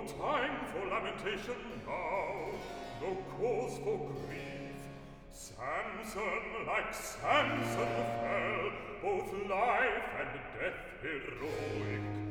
time for lamentation now, no cause for grief. Samson, like Samson, fell, both life and death heroic.